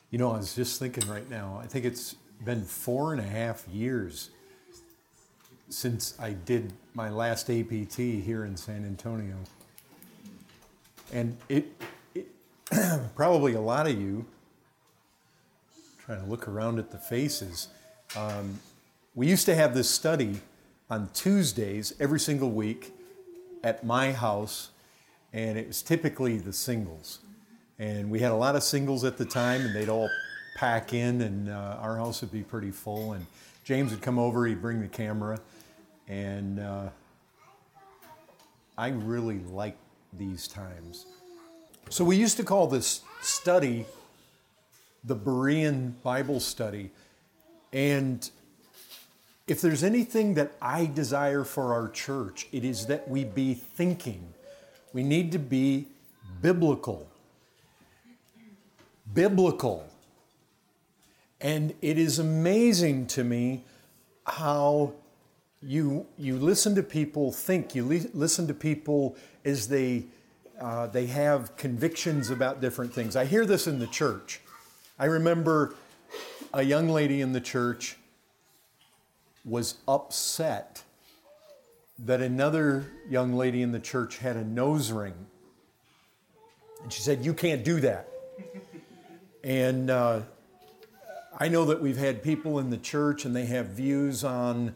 You know, I was just thinking right now, I think it's been 4.5 years since I did my last APT here in San Antonio. And it probably a lot of you, trying to look around at the faces, we used to have this study on Tuesdays every single week at my house, and it was typically the singles. And we had a lot of singles at the time, and they'd all pack in, and our house would be pretty full. And James would come over, he'd bring the camera, and I really liked these times. So we used to call this study the Berean Bible study. And if there's anything that I desire for our church, it is that we be thinking. We need to be biblical. Biblical. And it is amazing to me how you listen to people think. You listen to people as they have convictions about different things. I hear this in the church. I remember a young lady in the church was upset that another young lady in the church had a nose ring. And she said, "You can't do that." And I know that we've had people in the church and they have views on,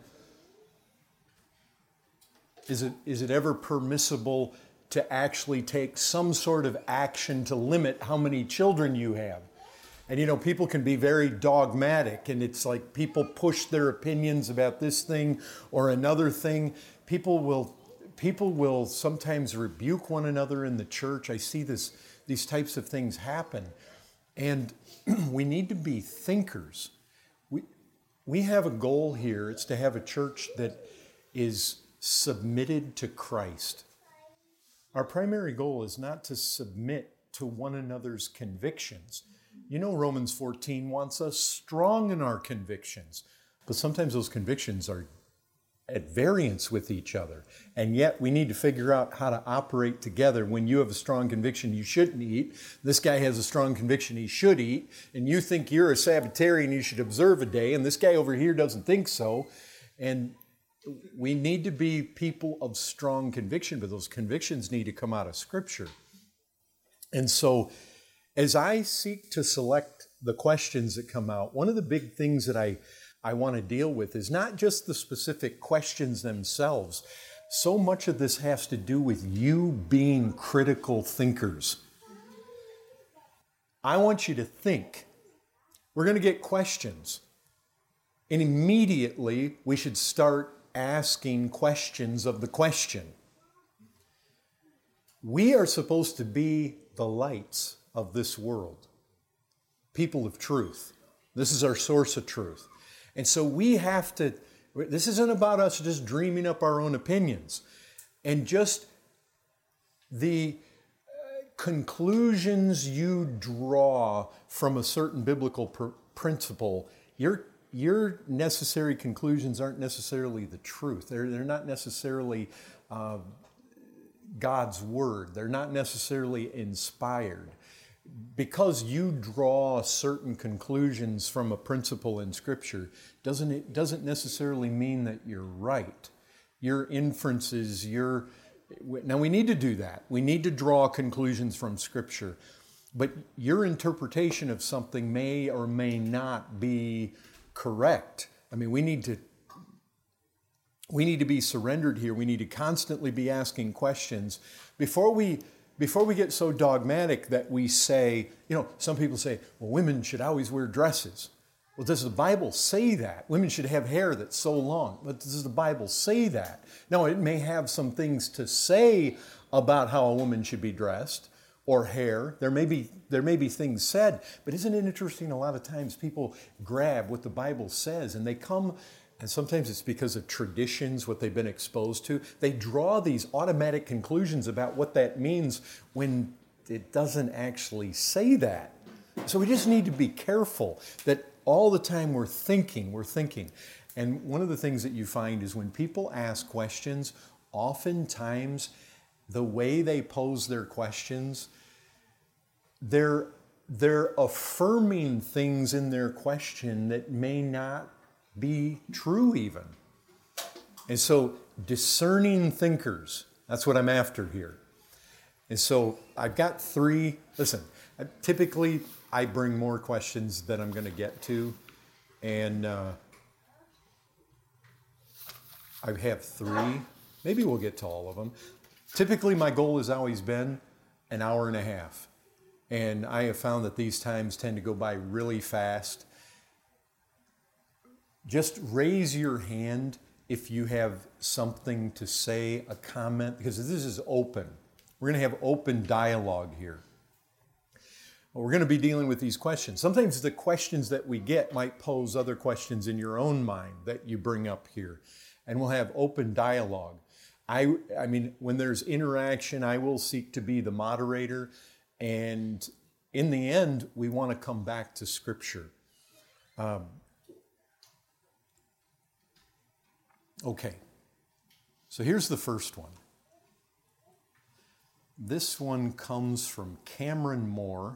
is it ever permissible to actually take some sort of action to limit how many children you have? And you know, people can be very dogmatic, and it's like people push their opinions about this thing or another thing. People will sometimes rebuke one another in the church. I see these types of things happen. And we need to be thinkers. We have a goal here. It's to have a church that is submitted to Christ. Our primary goal is not to submit to one another's convictions. You know, Romans 14 wants us strong in our convictions, but sometimes those convictions are at variance with each other. And yet we need to figure out how to operate together. When you have a strong conviction you shouldn't eat, this guy has a strong conviction he should eat, and you think you're a Sabbatarian, you should observe a day, and this guy over here doesn't think so. And we need to be people of strong conviction, but those convictions need to come out of Scripture. And so as I seek to select the questions that come out, one of the big things that I want to deal with is not just the specific questions themselves. So much of this has to do with you being critical thinkers. I want you to think. We're going to get questions. And immediately we should start asking questions of the question. We are supposed to be the lights of this world. People of truth. This is our source of truth. And so we have to, this isn't about us just dreaming up our own opinions. And just the conclusions you draw from a certain biblical principle, your necessary conclusions aren't necessarily the truth. They're not necessarily God's word. They're not necessarily inspired. Because you draw certain conclusions from a principle in Scripture doesn't necessarily mean that you're right. Your inferences, now we need to do that. We need to draw conclusions from Scripture. But your interpretation of something may or may not be correct. I mean, we need to be surrendered here. We need to constantly be asking questions before we get so dogmatic that we say, you know, some people say, well, women should always wear dresses. Well, does the Bible say that? Women should have hair that's so long. But does the Bible say that? No, it may have some things to say about how a woman should be dressed or hair. There may be things said. But isn't it interesting, a lot of times people grab what the Bible says and they come, and sometimes it's because of traditions, what they've been exposed to. They draw these automatic conclusions about what that means when it doesn't actually say that. So we just need to be careful that all the time we're thinking. And one of the things that you find is when people ask questions, oftentimes the way they pose their questions, they're they're affirming things in their question that may not be true even. And so discerning thinkers, that's what I'm after here. And so I've got three. Listen, typically I bring more questions than I'm going to get to. And I have three. Maybe we'll get to all of them. Typically my goal has always been an hour and a half. And I have found that these times tend to go by really fast. Just raise your hand if you have something to say, a comment, because this is open. We're going to have open dialogue here. We're going to be dealing with these questions. Sometimes the questions that we get might pose other questions in your own mind that you bring up here. And we'll have open dialogue. I mean, when there's interaction, I will seek to be the moderator. And in the end, we want to come back to Scripture. Okay, so here's the first one. This one comes from Cameron Moore.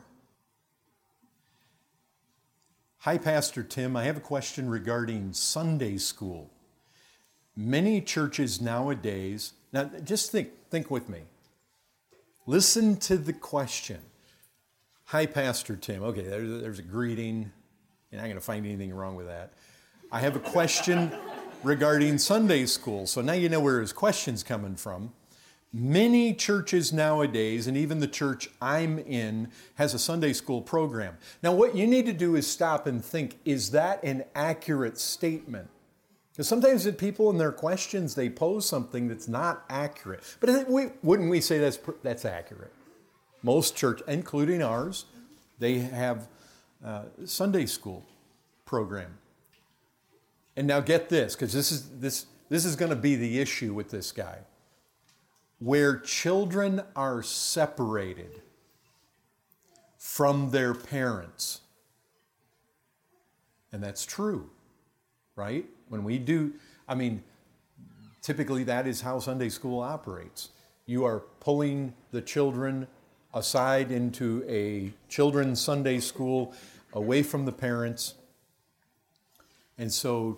Hi, Pastor Tim. I have a question regarding Sunday school. Many churches nowadays, now just think with me. Listen to the question. Hi, Pastor Tim. Okay, there's a greeting. You're not going to find anything wrong with that. I have a question regarding Sunday school. So now you know where his question's coming from. Many churches nowadays, and even the church I'm in, has a Sunday school program. Now what you need to do is stop and think, is that an accurate statement? Because sometimes the people in their questions, they pose something that's not accurate. But wouldn't we say that's accurate? Most church, including ours, they have Sunday school program. And now get this, because this is going to be the issue with this guy. Where children are separated from their parents. And that's true, right? When we do, I mean, typically that is how Sunday school operates. You are pulling the children aside into a children's Sunday school, away from the parents. And so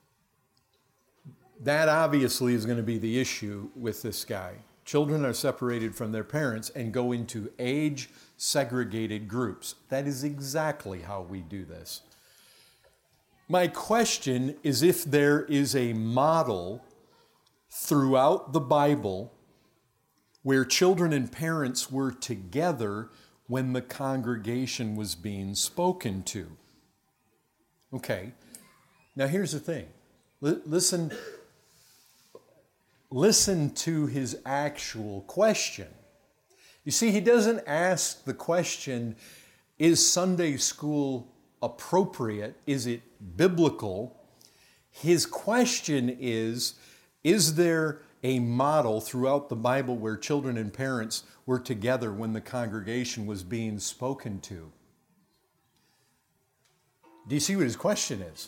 that obviously is going to be the issue with this guy. Children are separated from their parents and go into age-segregated groups. That is exactly how we do this. My question is if there is a model throughout the Bible where children and parents were together when the congregation was being spoken to. Okay, now here's the thing. Listen to his actual question. You see, he doesn't ask the question, is Sunday school appropriate? Is it biblical? His question is there a model throughout the Bible where children and parents were together when the congregation was being spoken to? Do you see what his question is?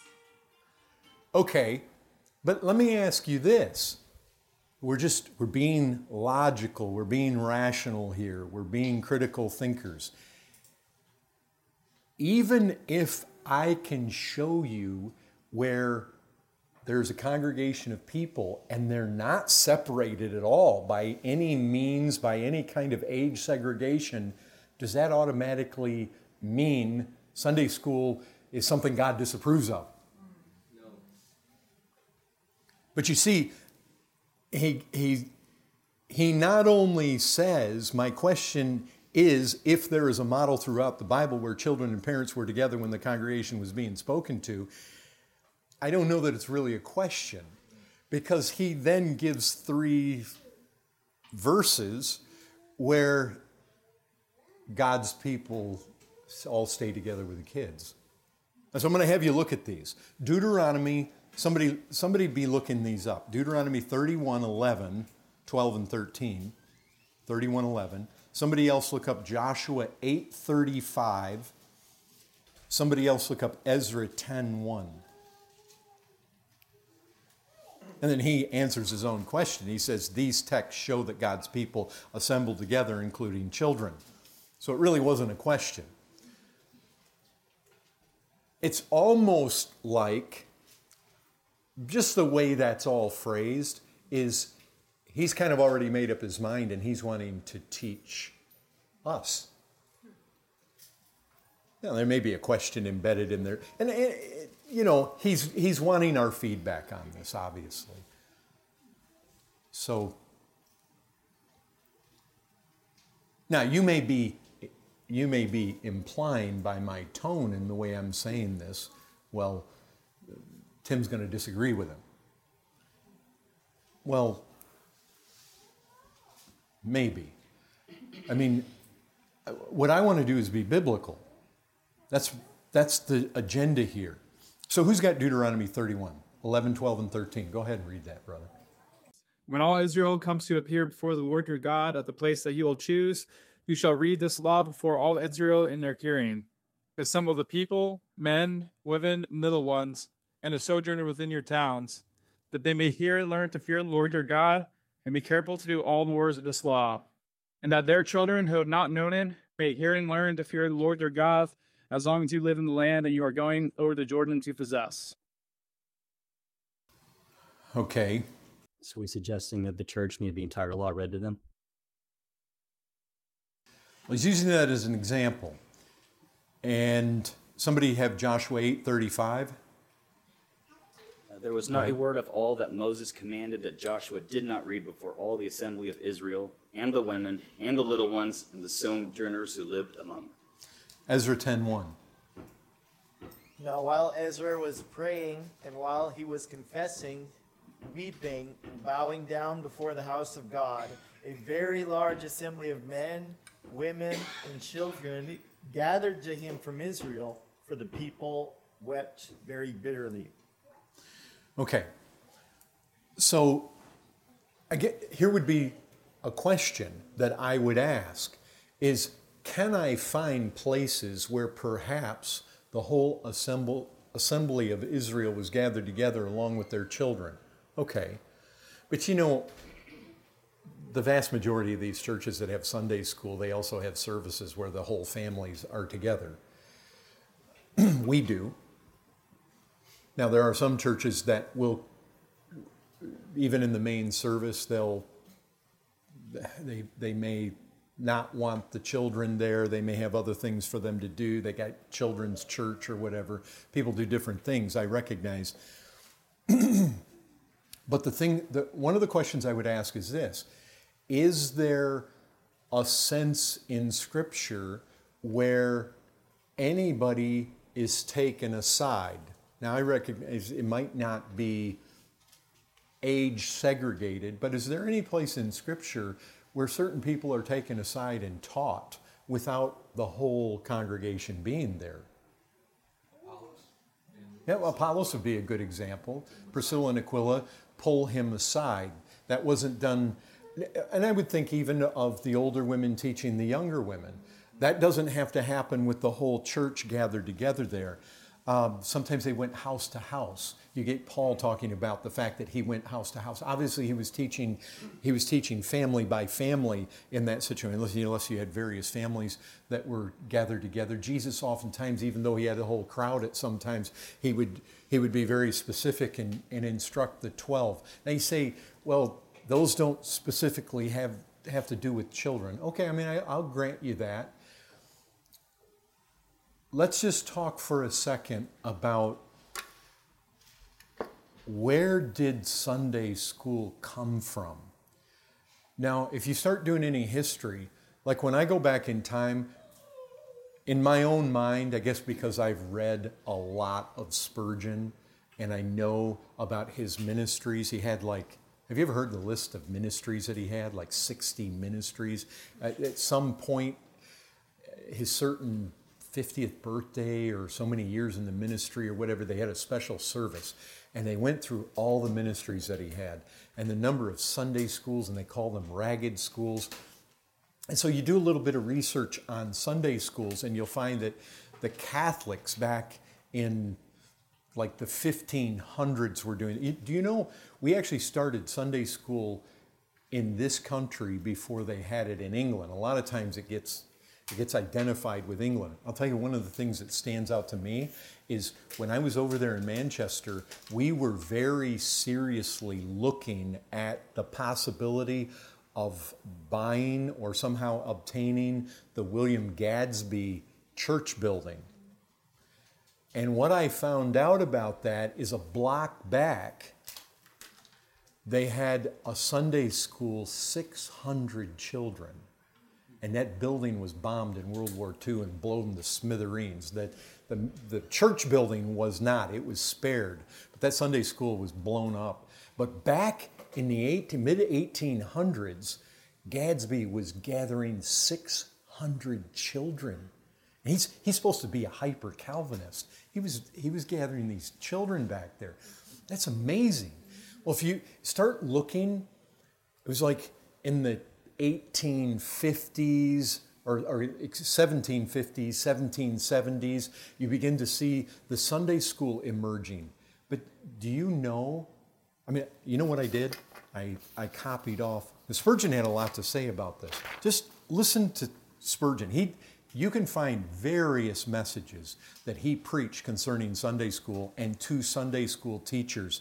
Okay, but let me ask you this. We're being logical, we're being rational here, we're being critical thinkers. Even if I can show you where there's a congregation of people and they're not separated at all by any means, by any kind of age segregation, does that automatically mean Sunday school is something God disapproves of? No. But you see, he not only says, my question is if there is a model throughout the Bible where children and parents were together when the congregation was being spoken to, I don't know that it's really a question, because he then gives 3 verses where God's people all stay together with the kids. And so I'm going to have you look at these. Deuteronomy, somebody be looking these up. Deuteronomy 31:11, 12 and 13. 31:11. Somebody else look up Joshua 8:35. Somebody else look up Ezra 10:1. And then he answers his own question. He says, these texts show that God's people assembled together, including children. So it really wasn't a question. it's almost like just the way that's all phrased is he's kind of already made up his mind and he's wanting to teach us. Now, there may be a question embedded in there. And he's wanting our feedback on this, obviously. So, now you may be implying by my tone and the way I'm saying this, well, Tim's going to disagree with him. Well, maybe. I mean, what I want to do is be biblical. That's the agenda here. So who's got Deuteronomy 31, 11, 12, and 13? Go ahead and read that, brother. When all Israel comes to appear before the Lord your God at the place that you will choose, you shall read this law before all Israel in their hearing. Assemble the people, men, women, little ones, and the sojourner within your towns, that they may hear and learn to fear the Lord your God, and be careful to do all the words of this law, and that their children who have not known it may hear and learn to fear the Lord your God, as long as you live in the land that you are going over the Jordan to possess. Okay. So we're suggesting that the church need the entire law read to them? Well, he's using that as an example. And somebody have Joshua 8:35? There was not a word of all that Moses commanded that Joshua did not read before all the assembly of Israel, and the women, and the little ones, and the sojourners who lived among them. Ezra 10:1. Now, while Ezra was praying, and while he was confessing, weeping, and bowing down before the house of God, a very large assembly of men, women, and children gathered to him from Israel, for the people wept very bitterly. Okay. So here would be a question that I would ask is, can I find places where perhaps the whole assembly of Israel was gathered together along with their children? Okay. But the vast majority of these churches that have Sunday school, they also have services where the whole families are together. We do. Now, there are some churches that will, even in the main service, they may not want the children there. They may have other things for them to do. They got children's church or whatever. People do different things, I recognize. But one of the questions I would ask is this: is there a sense in Scripture where anybody is taken aside? Now, I recognize it might not be age segregated, but is there any place in Scripture where certain people are taken aside and taught without the whole congregation being there? Yeah, well, Apollos would be a good example. Priscilla and Aquila pull him aside. That wasn't done, and I would think even of the older women teaching the younger women. That doesn't have to happen with the whole church gathered together there. Sometimes they went house to house. You get Paul talking about the fact that he went house to house. Obviously, he was teaching family by family in that situation, unless you had various families that were gathered together. Jesus oftentimes, even though he had a whole crowd at sometimes, he would be very specific and instruct the 12. Now you say, well, those don't specifically have to do with children. Okay, I mean, I'll grant you that. Let's just talk for a second about where did Sunday school come from? Now, if you start doing any history, like when I go back in time, in my own mind, I guess because I've read a lot of Spurgeon and I know about his ministries, he had have you ever heard the list of ministries that he had? Like 60 ministries. At some point, his certain 50th birthday or so many years in the ministry or whatever, they had a special service. And they went through all the ministries that he had and the number of Sunday schools, and they call them ragged schools. And so you do a little bit of research on Sunday schools, and you'll find that the Catholics back in like the 1500s were doing it. Do you know, we actually started Sunday school in this country before they had it in England. A lot of times it gets It gets identified with England. I'll tell you, one of the things that stands out to me is when I was over there in Manchester, we were very seriously looking at the possibility of buying or somehow obtaining the William Gadsby church building. And what I found out about that is a block back, they had a Sunday school, 600 children. And that building was bombed in World War II and blown to smithereens. The church building was not, it was spared. But that Sunday school was blown up. But back in the mid-1800s, Gadsby was gathering 600 children. And he's supposed to be a hyper-Calvinist. He was gathering these children back there. That's amazing. Well, if you start looking, it was like in the 1850s or 1750s, 1770s, you begin to see the Sunday school emerging. But do you know, you know what I did? I copied off. Spurgeon had a lot to say about this. Just listen to Spurgeon. You can find various messages that he preached concerning Sunday school and to Sunday school teachers.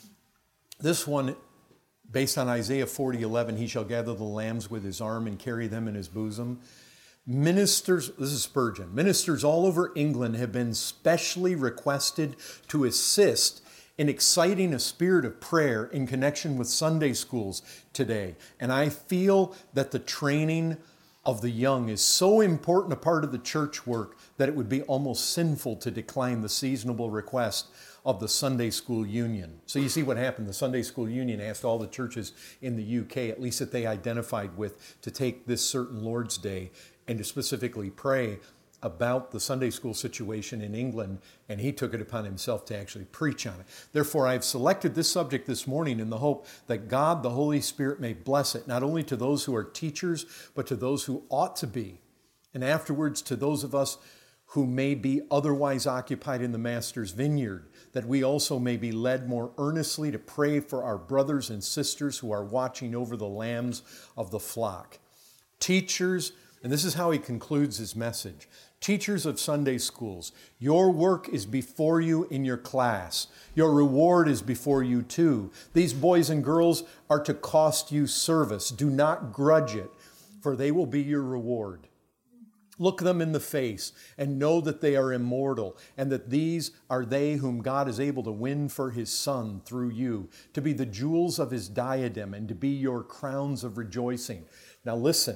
This one, based on Isaiah 40:11, he shall gather the lambs with his arm and carry them in his bosom. Ministers, this is Spurgeon, ministers all over England have been specially requested to assist in exciting a spirit of prayer in connection with Sunday schools today. And I feel that the training of the young is so important a part of the church work that it would be almost sinful to decline the seasonable request of the Sunday School Union. So you see what happened. The Sunday School Union asked all the churches in the UK, at least that they identified with, to take this certain Lord's Day and to specifically pray about the Sunday school situation in England, and he took it upon himself to actually preach on it. Therefore, I've selected this subject this morning in the hope that God, the Holy Spirit, may bless it, not only to those who are teachers, but to those who ought to be, and afterwards to those of us who may be otherwise occupied in the Master's vineyard, that we also may be led more earnestly to pray for our brothers and sisters who are watching over the lambs of the flock. Teachers, and this is how he concludes his message, teachers of Sunday schools, your work is before you in your class. Your reward is before you too. These boys and girls are to cost you service. Do not grudge it, for they will be your reward. Look them in the face and know that they are immortal and that these are they whom God is able to win for his Son through you, to be the jewels of his diadem and to be your crowns of rejoicing. Now listen,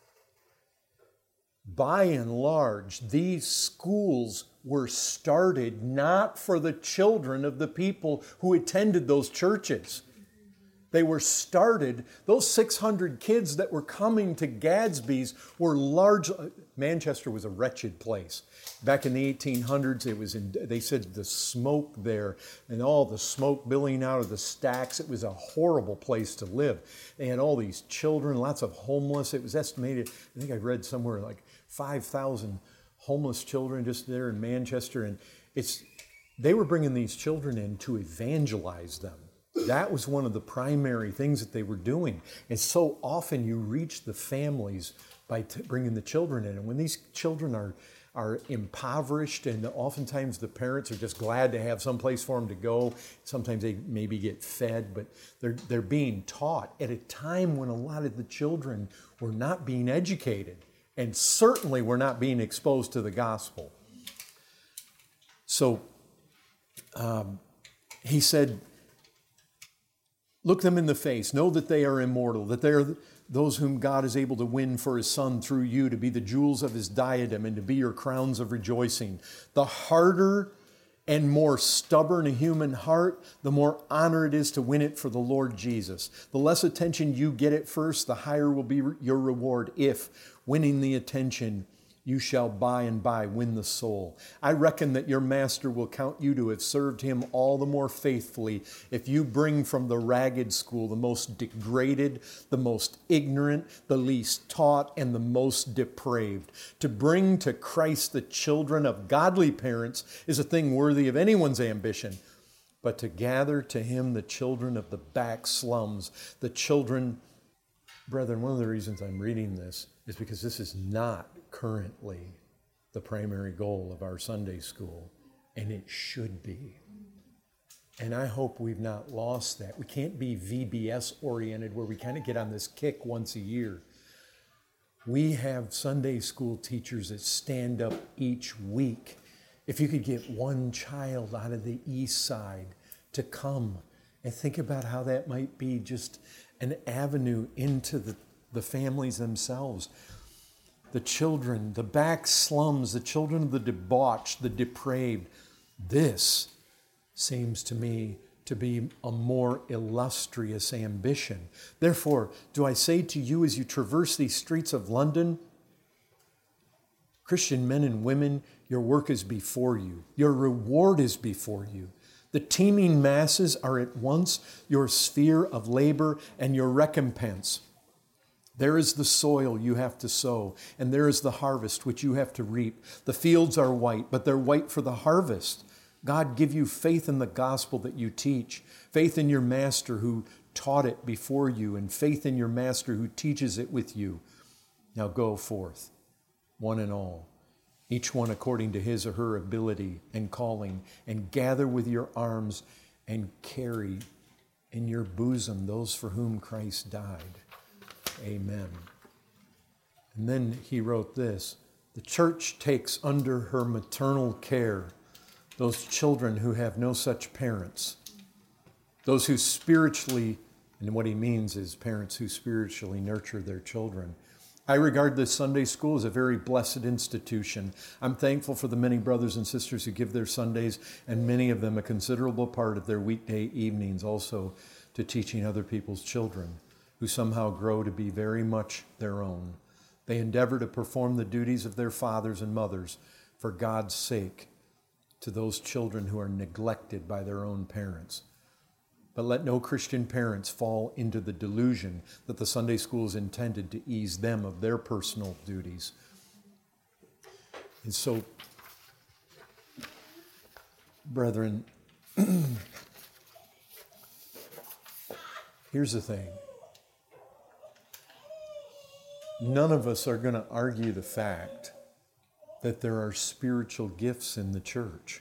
by and large, these schools were started not for the children of the people who attended those churches. They were started, those 600 kids that were coming to Gadsby's were large. Manchester was a wretched place. Back in the 1800s, they said the smoke there and all the smoke billowing out of the stacks, it was a horrible place to live. They had all these children, lots of homeless. It was estimated, I think I read somewhere like 5,000 homeless children just there in Manchester. And they were bringing these children in to evangelize them. That was one of the primary things that they were doing. And so often you reach the families by bringing the children in. And when these children are impoverished, and oftentimes the parents are just glad to have some place for them to go. Sometimes they maybe get fed, but they're being taught at a time when a lot of the children were not being educated and certainly were not being exposed to the gospel. So he said, look them in the face, know that they are immortal, that they are those whom God is able to win for his Son through you, to be the jewels of his diadem and to be your crowns of rejoicing. The harder and more stubborn a human heart, the more honor it is to win it for the Lord Jesus. The less attention you get at first, the higher will be your reward if, winning the attention, you shall by and by win the soul. I reckon that your master will count you to have served him all the more faithfully if you bring from the ragged school the most degraded, the most ignorant, the least taught, and the most depraved. To bring to Christ the children of godly parents is a thing worthy of anyone's ambition. But to gather to him the children of the back slums, the children, brethren, one of the reasons I'm reading this is because this is not currently the primary goal of our Sunday school, and it should be. And I hope we've not lost that. We can't be VBS oriented where we kind of get on this kick once a year. We have Sunday school teachers that stand up each week. If you could get one child out of the east side to come and think about how that might be just an avenue into the families themselves. The children, the back slums, the children of the debauched, the depraved. This seems to me to be a more illustrious ambition. Therefore, do I say to you as you traverse these streets of London, Christian men and women, your work is before you. Your reward is before you. The teeming masses are at once your sphere of labor and your recompense. There is the soil you have to sow, and there is the harvest which you have to reap. The fields are white, but they're white for the harvest. God give you faith in the gospel that you teach, faith in your master who taught it before you, and faith in your master who teaches it with you. Now go forth, one and all, each one according to his or her ability and calling, and gather with your arms and carry in your bosom those for whom Christ died. Amen. And then he wrote this: the church takes under her maternal care those children who have no such parents, those who spiritually, and what he means is parents who spiritually nurture their children. I regard this Sunday school as a very blessed institution. I'm thankful for the many brothers and sisters who give their Sundays, and many of them a considerable part of their weekday evenings also to teaching other people's children, who somehow grow to be very much their own. They endeavor to perform the duties of their fathers and mothers for God's sake to those children who are neglected by their own parents. But let no Christian parents fall into the delusion that the Sunday school is intended to ease them of their personal duties. And so, brethren, here's the thing. None of us are going to argue the fact that there are spiritual gifts in the church.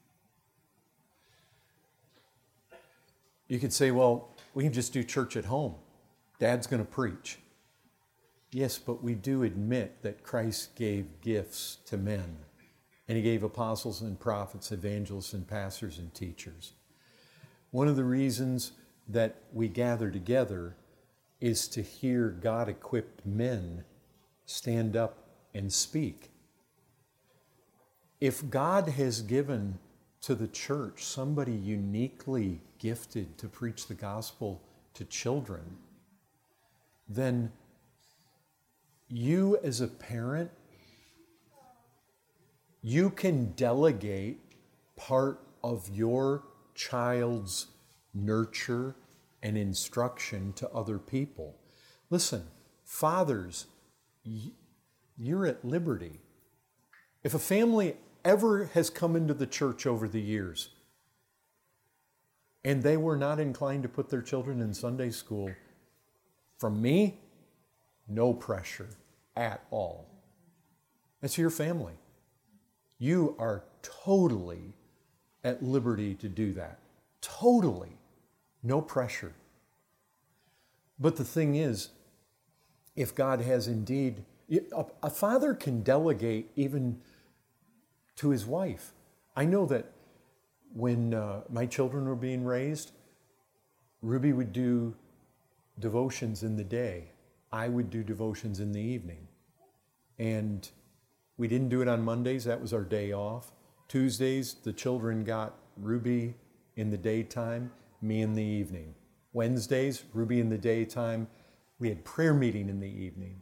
You could say, well, we can just do church at home. Dad's going to preach. Yes, but we do admit that Christ gave gifts to men. And he gave apostles and prophets, evangelists and pastors and teachers. One of the reasons that we gather together is to hear God-equipped men stand up and speak. If God has given to the church somebody uniquely gifted to preach the gospel to children, then you as a parent, you can delegate part of your child's nurture and instruction to other people. Listen, fathers, you're at liberty. If a family ever has come into the church over the years and they were not inclined to put their children in Sunday school, from me, no pressure at all. That's your family. You are totally at liberty to do that. Totally. No pressure. But the thing is, if God has indeed, a father can delegate even to his wife. I know that when my children were being raised, Ruby would do devotions in the day. I would do devotions in the evening. And we didn't do it on Mondays. That was our day off. Tuesdays, the children got Ruby in the daytime, me in the evening. Wednesdays, Ruby in the daytime. We had prayer meeting in the evening.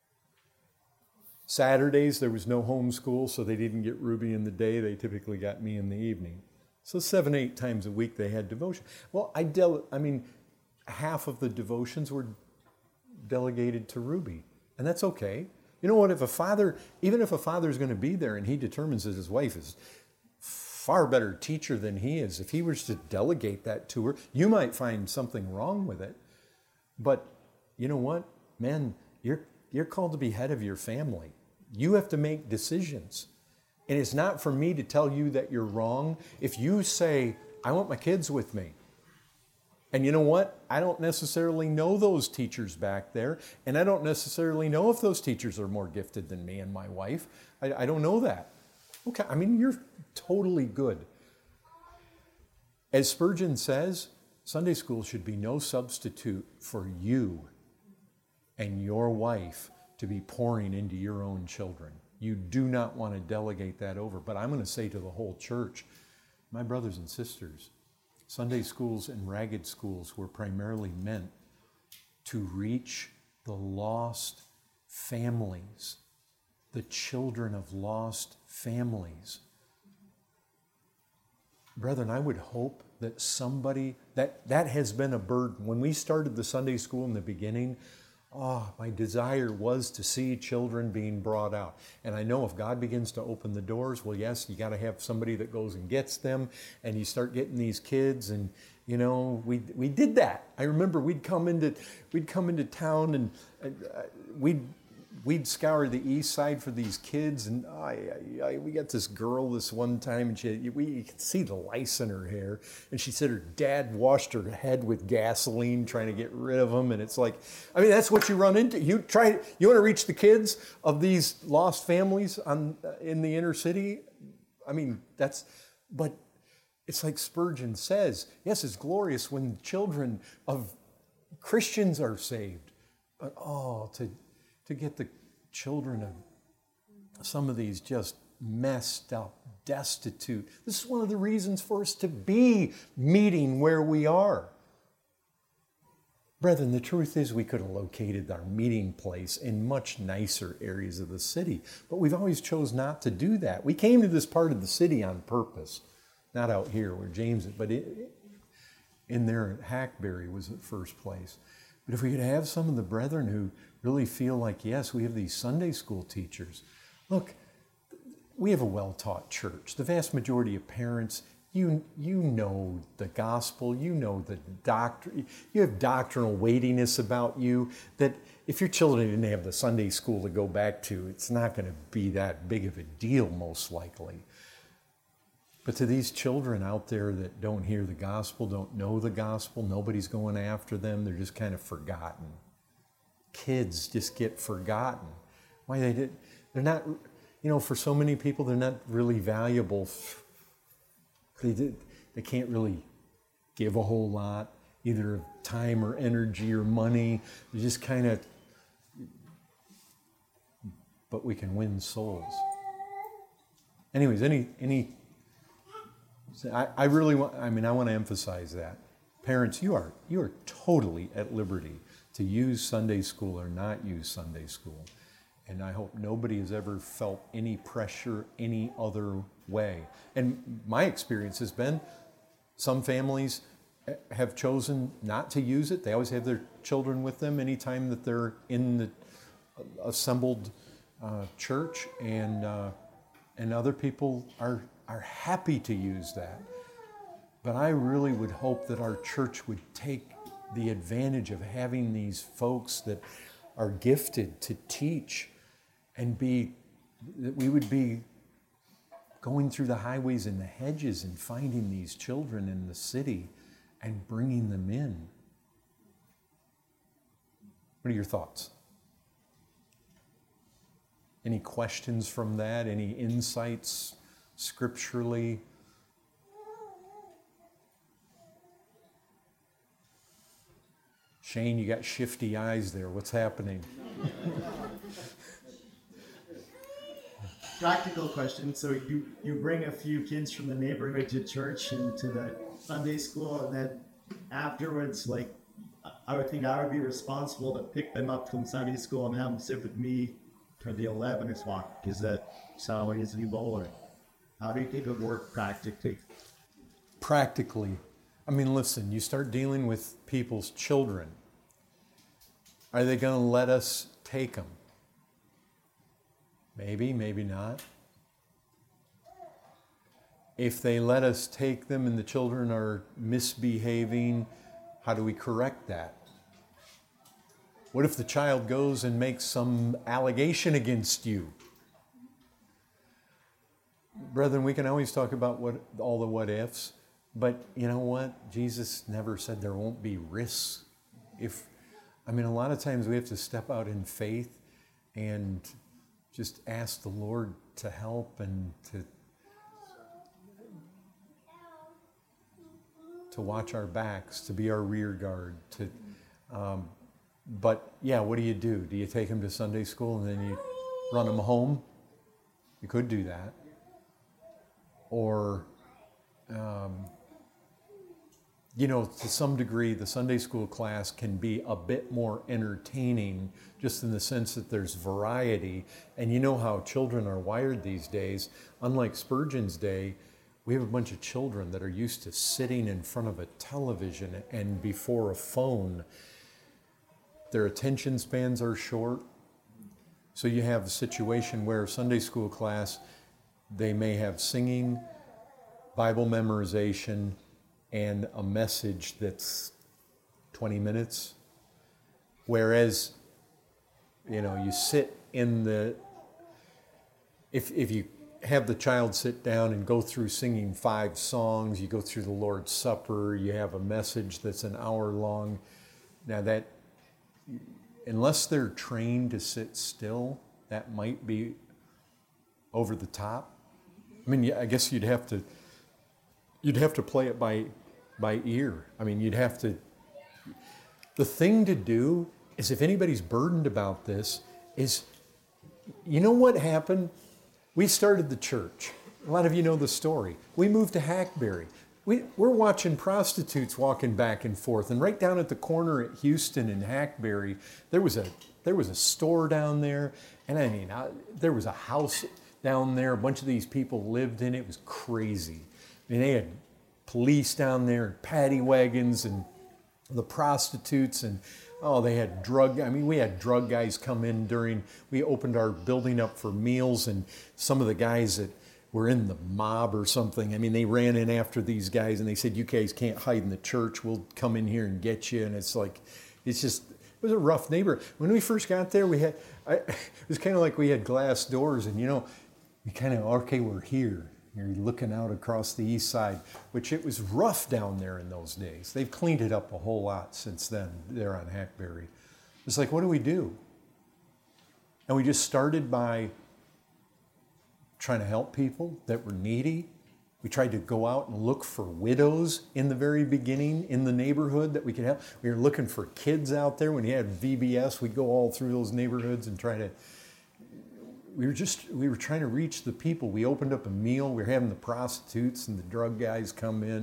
Saturdays, there was no homeschool, so they didn't get Ruby in the day. They typically got me in the evening. So 7-8 times a week they had devotion. Well, half of the devotions were delegated to Ruby, and that's okay. You know what, even if a father is going to be there and he determines that his wife is far better teacher than he is, if he was to delegate that to her, you might find something wrong with it. But you know what, men, you're called to be head of your family. You have to make decisions. And it's not for me to tell you that you're wrong. If you say, I want my kids with me, and you know what? I don't necessarily know those teachers back there, and I don't necessarily know if those teachers are more gifted than me and my wife. I don't know that. Okay, I mean, you're totally good. As Spurgeon says, Sunday school should be no substitute for you and your wife to be pouring into your own children. You do not want to delegate that over. But I'm going to say to the whole church, my brothers and sisters, Sunday schools and ragged schools were primarily meant to reach the lost families, the children of lost families. Brethren, I would hope that somebody, that has been a burden. When we started the Sunday school in the beginning, my desire was to see children being brought out. And I know if God begins to open the doors, well, yes, you got to have somebody that goes and gets them, and you start getting these kids, and you know, we did that. I remember we'd come into town, and we'd scour the east side for these kids, and we got this girl this one time, and you could see the lice in her hair, and she said her dad washed her head with gasoline trying to get rid of them, and it's like, I mean, that's what you run into. You want to reach the kids of these lost families in the inner city. I mean, but it's like Spurgeon says, yes, it's glorious when children of Christians are saved, but to get the children of some of these just messed up, destitute. This is one of the reasons for us to be meeting where we are. Brethren, the truth is we could have located our meeting place in much nicer areas of the city, but we've always chose not to do that. We came to this part of the city on purpose, not out here where James is, but in there at Hackberry was the first place. But if we could have some of the brethren who really feel like, yes, we have these Sunday school teachers. Look, we have a well-taught church. The vast majority of parents, you know the gospel, you know the doctrine, you have doctrinal weightiness about you that if your children didn't have the Sunday school to go back to, it's not going to be that big of a deal, most likely. But to these children out there that don't hear the gospel, don't know the gospel, nobody's going after them, they're just kind of forgotten. Kids just get forgotten. Why they're not, for so many people, they're not really valuable. They can't really give a whole lot, either of time or energy or money. They're just kind of, but we can win souls. Anyways, I really want, I want to emphasize that. Parents, you are totally at liberty to use Sunday school or not use Sunday school. And I hope nobody has ever felt any pressure any other way. And my experience has been some families have chosen not to use it. They always have their children with them anytime that they're in the assembled church. And other people are happy to use that. But I really would hope that our church would take the advantage of having these folks that are gifted to teach and that we would be going through the highways and the hedges and finding these children in the city and bringing them in. What are your thoughts? Any questions from that? Any insights scripturally? Shane, you got shifty eyes there. What's happening? Practical question. So you bring a few kids from the neighborhood to church and to the Sunday school, and then afterwards, like, I would think I would be responsible to pick them up from Sunday school and have them sit with me for the 11 o'clock. Is that how it is in Ebola? How do you think it would work practically? Practically. Listen, you start dealing with people's children. Are they going to let us take them? Maybe, maybe not. If they let us take them and the children are misbehaving, how do we correct that? What if the child goes and makes some allegation against you? brethren, we can always talk about all the what ifs, but you know what? Jesus never said there won't be risks. A lot of times we have to step out in faith and just ask the Lord to help and to watch our backs, to be our rear guard. But yeah, what do? Do you take them to Sunday school and then you run them home? You could do that. Or, to some degree, the Sunday school class can be a bit more entertaining, just in the sense that there's variety. And you know how children are wired these days. Unlike Spurgeon's day, we have a bunch of children that are used to sitting in front of a television and before a phone. Their attention spans are short. So you have a situation where Sunday school class, they may have singing, Bible memorization, and a message that's 20 minutes. Whereas, you sit in if you have the child sit down and go through singing 5 songs, you go through the Lord's Supper, you have a message that's an hour long. Now that, unless they're trained to sit still, that might be over the top. I guess you'd have to play it by ear. The thing to do is, if anybody's burdened about this, is, you know what happened? We started the church. A lot of you know the story. We moved to Hackberry. We're watching prostitutes walking back and forth, and right down at the corner at Houston and Hackberry, there was a store down there, and there was a house down there. A bunch of these people lived in it. It was crazy. They had police down there, and paddy wagons, and the prostitutes, and they had we had drug guys come in we opened our building up for meals, and some of the guys that were in the mob or something, they ran in after these guys, and they said, "You guys can't hide in the church. We'll come in here and get you." And it was a rough neighborhood. When we first got there, it was kind of like we had glass doors, and you kind of, okay, we're here. You're looking out across the east side, which it was rough down there in those days. They've cleaned it up a whole lot since then there on Hackberry. It's like, what do we do? And we just started by trying to help people that were needy. We tried to go out and look for widows in the very beginning in the neighborhood that we could help. We were looking for kids out there. When you had VBS, we'd go all through those neighborhoods and we were trying to reach the people. We opened up a meal. We were having the prostitutes and the drug guys come in,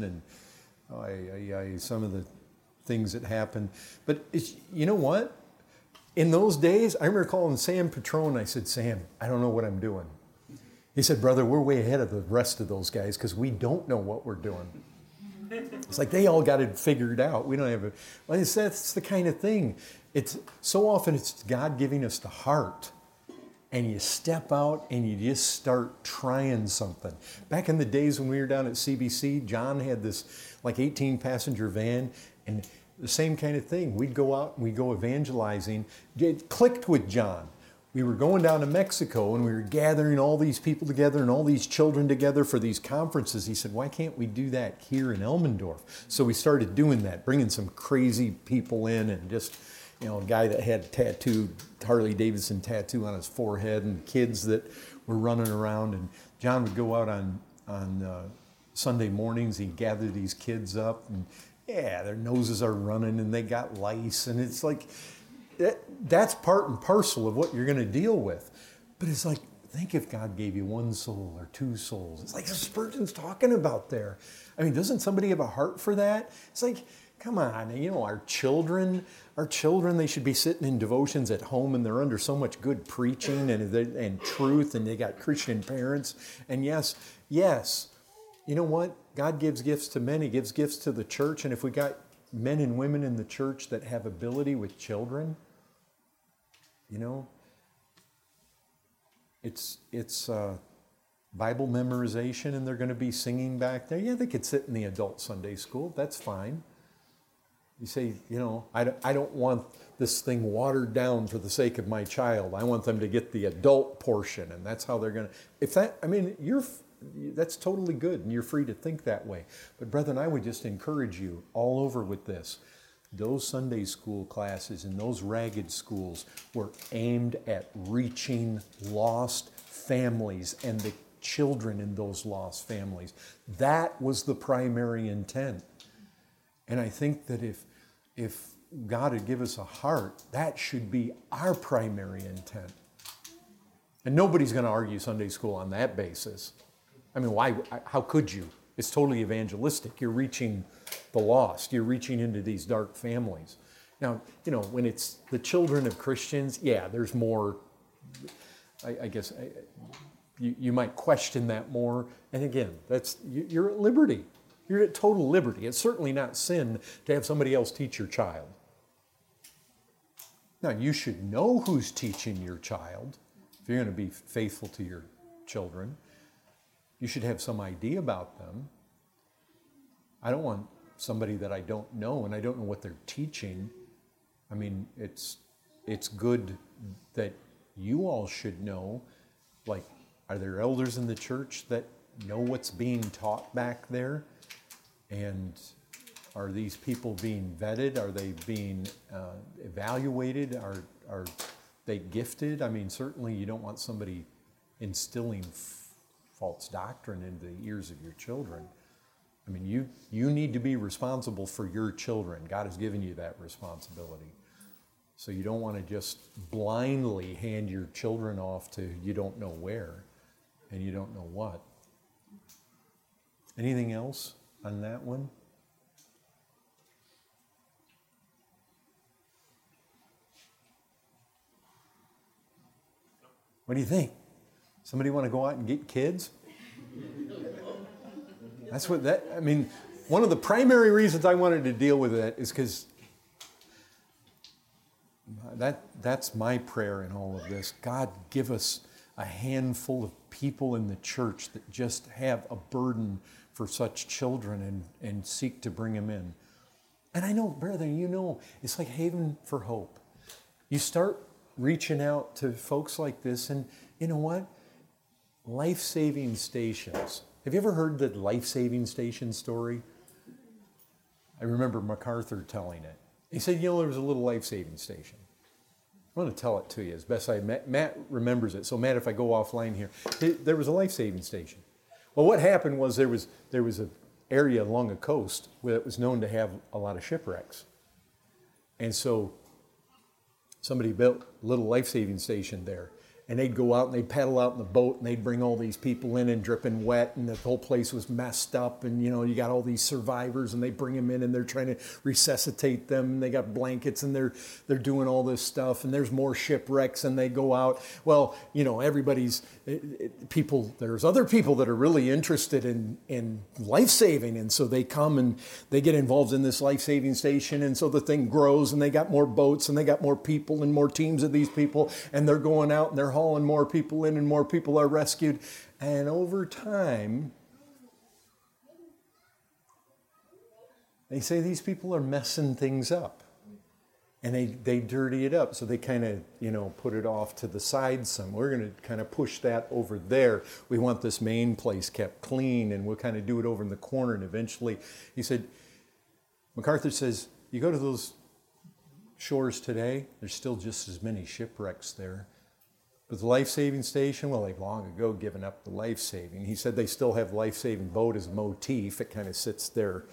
and some of the things that happened. But you know what? In those days, I remember calling Sam Petrone. I said, "Sam, I don't know what I'm doing." He said, "Brother, we're way ahead of the rest of those guys because we don't know what we're doing." It's like they all got it figured out. We don't have that's the kind of thing. So often it's God giving us the heart. And you step out and you just start trying something. Back in the days when we were down at CBC, John had this 18-passenger van, and the same kind of thing. We'd go out and we'd go evangelizing. It clicked with John. We were going down to Mexico, and we were gathering all these people together and all these children together for these conferences. He said, "Why can't we do that here in Elmendorf?" So we started doing that, bringing some crazy people in, and just a guy that had tattooed Harley Davidson tattoo on his forehead, and kids that were running around. And John would go out on Sunday mornings. He'd gather these kids up, and their noses are running, and they got lice, and it's like that's part and parcel of what you're going to deal with. But it's like, think if God gave you 1 soul or 2 souls. It's like Spurgeon's talking about there. Doesn't somebody have a heart for that? It's like, come on, our children, they should be sitting in devotions at home, and they're under so much good preaching and truth, and they got Christian parents. And yes, you know what? God gives gifts to men. He gives gifts to the church. And if we got men and women in the church that have ability with children, it's Bible memorization, and they're going to be singing back there. Yeah, they could sit in the adult Sunday school. That's fine. You say, I don't want this thing watered down for the sake of my child. I want them to get the adult portion, and that's how they're going to. that's totally good, and you're free to think that way. But brethren, I would just encourage you all over with this. Those Sunday school classes and those ragged schools were aimed at reaching lost families and the children in those lost families. That was the primary intent. And I think that if God would give us a heart, that should be our primary intent. And nobody's going to argue Sunday school on that basis. I mean, why? How could you? It's totally evangelistic. You're reaching the lost. You're reaching into these dark families. Now, when it's the children of Christians, yeah, there's more, I guess, you might question that more. And again, you're at liberty. You're at total liberty. It's certainly not sin to have somebody else teach your child. Now, you should know who's teaching your child if you're going to be faithful to your children. You should have some idea about them. I don't want somebody that I don't know and I don't know what they're teaching. I mean, it's good that you all should know, like, are there elders in the church that know what's being taught back there? And are these people being vetted? Are they being evaluated? Are they gifted? I mean, certainly you don't want somebody instilling false doctrine into the ears of your children. I mean, you need to be responsible for your children. God has given you that responsibility. So you don't want to just blindly hand your children off to you don't know where and you don't know what. Anything else on that one? What do you think? Somebody want to go out and get kids? One of the primary reasons I wanted to deal with that is because that's my prayer in all of this. God, give us a handful of people in the church that just have a burden for such children and seek to bring them in. And I know, brother, it's like Haven for Hope. You start reaching out to folks like this, and you know what? Life-saving stations. Have you ever heard the life-saving station story? I remember MacArthur telling it. He said, there was a little life-saving station. I want to tell it to you as best Matt remembers it. So Matt, if I go offline here, there was a life-saving station. Well, what happened was there was an area along a coast that was known to have a lot of shipwrecks. And so somebody built a little life-saving station there. And they'd go out and they'd paddle out in the boat and they'd bring all these people in and dripping wet, and the whole place was messed up, and you got all these survivors and they bring them in and they're trying to resuscitate them, and they got blankets and they're doing all this stuff, and there's more shipwrecks, and they go out. Well, there's other people that are really interested in life-saving, and so they come and they get involved in this life-saving station, and so the thing grows, and they got more boats and they got more people and more teams of these people, and they're going out and they're hauling more people in, and more people are rescued. And over time, they say these people are messing things up. And they dirty it up. So they kind of, put it off to the side some. We're going to kind of push that over there. We want this main place kept clean, and we'll kind of do it over in the corner. And eventually, he said, MacArthur says, you go to those shores today, there's still just as many shipwrecks there. But the life-saving station, well, they've long ago given up the life-saving. He said they still have life-saving boat as a motif. It kind of sits there.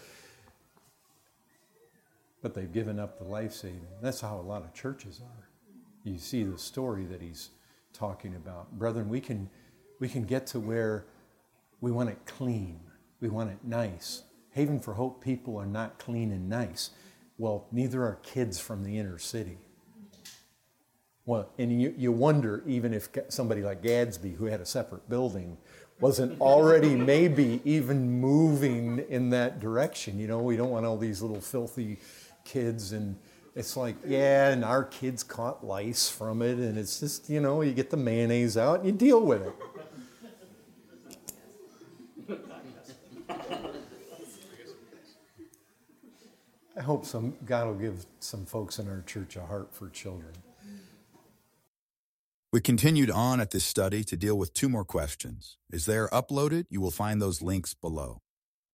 But they've given up the life-saving. That's how a lot of churches are. You see the story that he's talking about. Brethren, we can get to where we want it clean. We want it nice. Haven for Hope people are not clean and nice. Well, neither are kids from the inner city. Well, and you wonder even if somebody like Gadsby, who had a separate building, wasn't already maybe even moving in that direction. We don't want all these little filthy kids, and it's like, yeah, and our kids caught lice from it, and it's just, you get the mayonnaise out and you deal with it. I hope God will give some folks in our church a heart for children. We continued on at this study to deal with 2 more questions. As they are uploaded, you will find those links below.